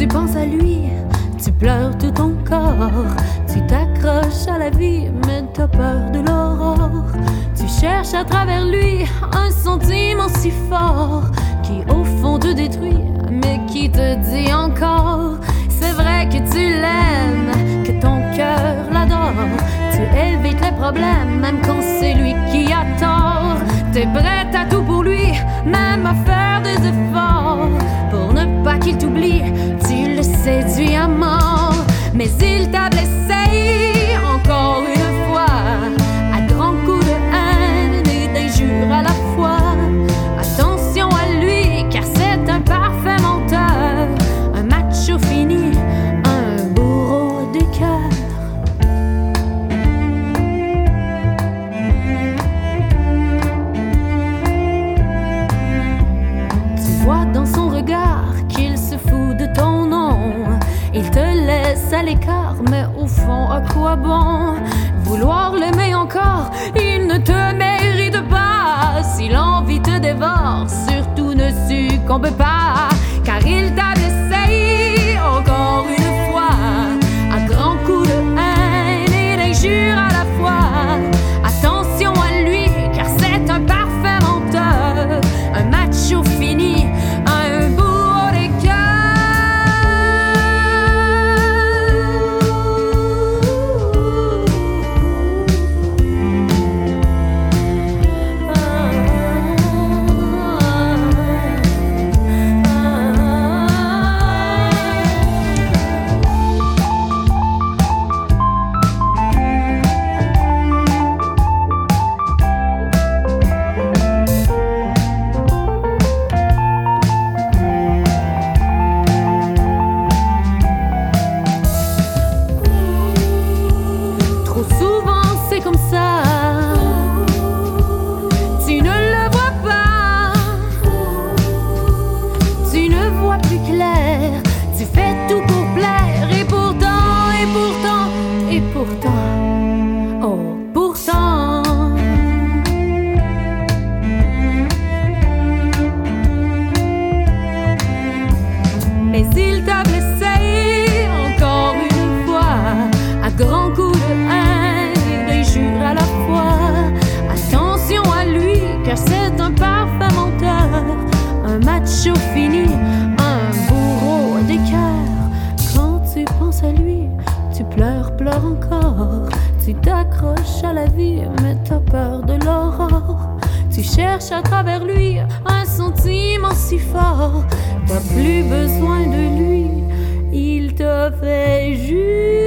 penses à lui, tu pleures tout ton corps. Tu t'accroches à la vie, mais t'as peur de l'aurore. Tu cherches à travers lui un sentiment si fort qui au fond te détruit, mais qui te dit encore: c'est vrai que tu l'aimes, que ton cœur l'adore. Tu évites les problèmes, même quand c'est lui qui a tort. T'es prête à tout pour lui, même à faire des efforts pour ne pas qu'il t'oublie. Tu le séduis à mort, mais il t'a blessé encore une fois, à grands coups de haine et d'injures à la fois. Attention à lui, car c'est un parfait menteur, un macho fini, un bourreau de cœur. Tu vois dans son regard qu'il se fout de ton nom. Il te laisse à l'écart, mais au fond, à quoi bon vouloir l'aimer encore? Il ne te mérite pas. Si l'envie te dévore, surtout ne succombe pas, car il t'a blessé encore une fois, à grands coups de haine et d'injures à la fois. Attention à lui, car c'est un parfait menteur, un macho fini, un bourreau des cœurs. Fini, un bourreau des cœurs. Quand tu penses à lui, tu pleures encore. Tu t'accroches à la vie, mais t'as peur de l'aurore. Tu cherches à travers lui un sentiment si fort. T'as plus besoin de lui, il te fait juste